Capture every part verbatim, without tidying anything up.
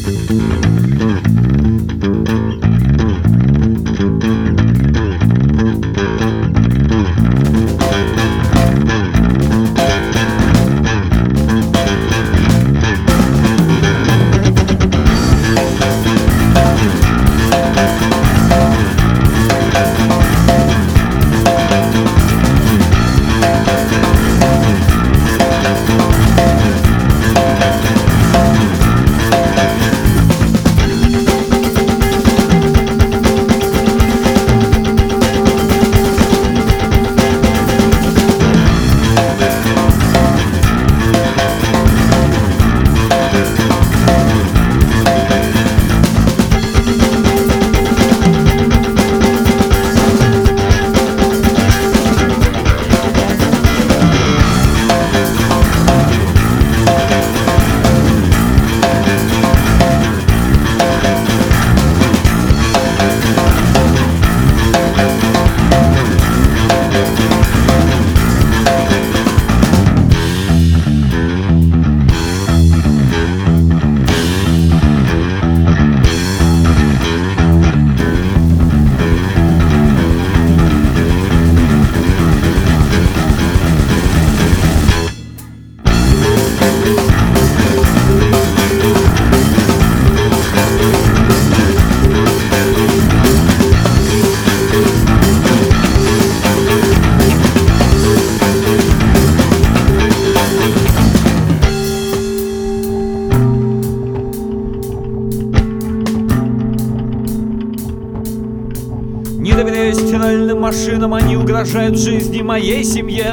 Не доверяю стиральным машинам, они угрожают жизни моей семье.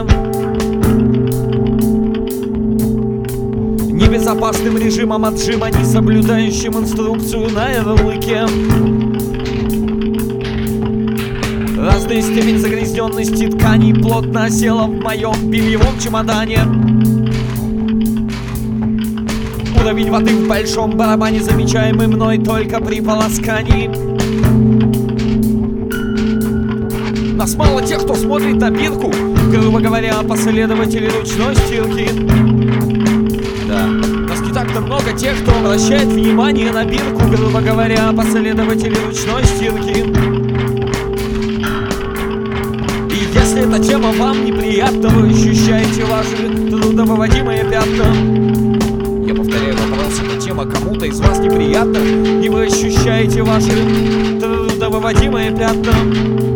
Небезопасным режимом отжима, не соблюдающим инструкцию на ярлыке. Разный степень загрязненности тканей плотно осела в моем бельевом чемодане. Уровень воды в большом барабане, замечаемый мной только при полоскании. Нас мало тех, кто смотрит на бирку, грубо говоря, последователи ручной стирки. Да, нас не так-то много тех, кто обращает внимание на бирку, грубо говоря, последователи ручной стирки. И если эта тема вам неприятна, вы ощущаете ваши трудновыводимые пятна. Я повторяю вопрос, эта тема кому-то из вас неприятна, и вы ощущаете ваши трудновыводимые пятна.